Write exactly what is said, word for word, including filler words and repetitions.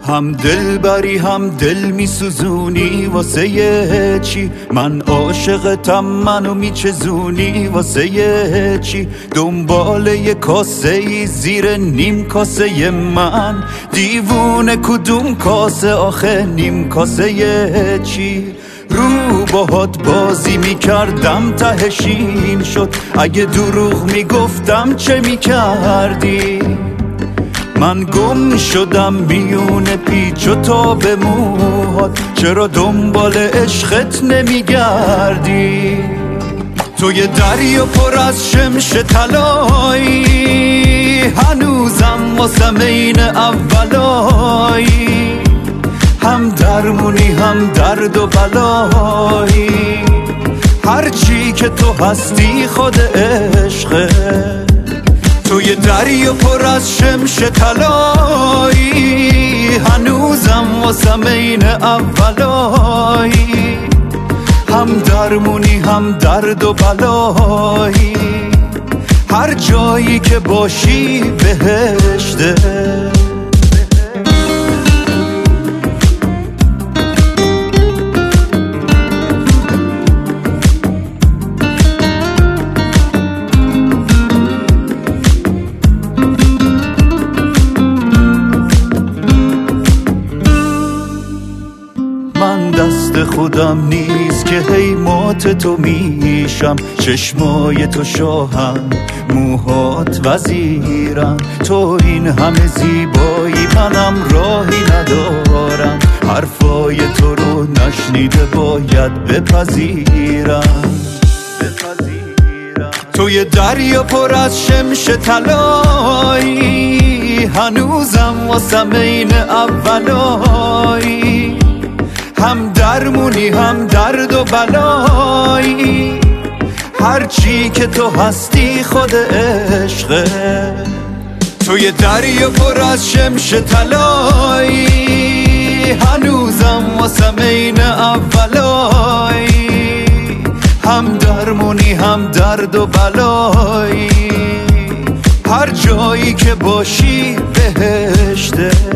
هم دل بری هم دل میسوزونی واسه چی؟ من عاشقتم، منو میچزونی واسه چی؟ دنبال یه کاسه ای زیر نیم کاسه من، دیوونه کدوم کاسه آخه نیم کاسه چی؟ رو باهات بازی میکردم تهشین شد، اگه دروغ میگفتم چه میکردی؟ من گم شدم میون پیچ و تاب موهات، چرا دنبال عشقت نمیگردی؟ تو یه دریا پر از شمش طلایی، هنوزم واسم عین اولایی، هم درمونی هم درد و بلایی، هرچی که تو هستی خود عشقه. تو یه دریا پر از شمش طلایی، هنوزم واسم عین اولایی، هم درمونی هم درد و بلایی، هر جایی که باشی بهشته. دست خودم نیست که حیمات تو میشم، چشمای تو شاهم، موهات وزیرم، تو این همه زیبایی منم راهی ندارم، حرفای تو رو نشنیده باید بپذیرم. تو یه دریا پر از شمش طلایی، هنوزم واسم عین اولایی، هم درمونی هم درد و بلایی، هرچی که تو هستی خود عشقه. تو یه دریا پر از شمش طلایی، هنوزم واسم عین اولایی، هم درمونی هم درد و بلایی، هر جایی که باشی بهشته.